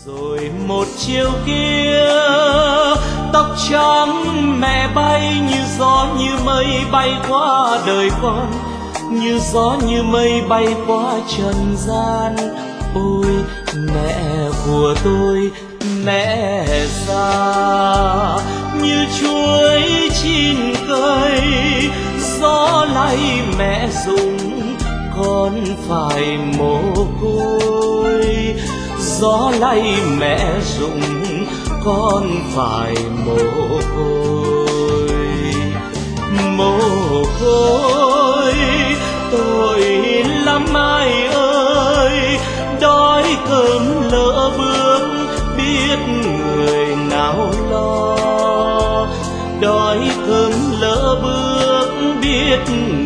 Rồi một chiều kia tóc trắng mẹ bay như gió như mây bay qua đời con, như gió như mây bay qua trần gian. Ôi mẹ của tôi, mẹ già như chuối chín cây, gió lay mẹ rụng con phải mồ côi, gió lay mẹ rụng con phải mồ côi. Mồ côi tôi lắm ai ơi, đói cơm lỡ bước biết người nào lo, đói cơm lỡ bước biết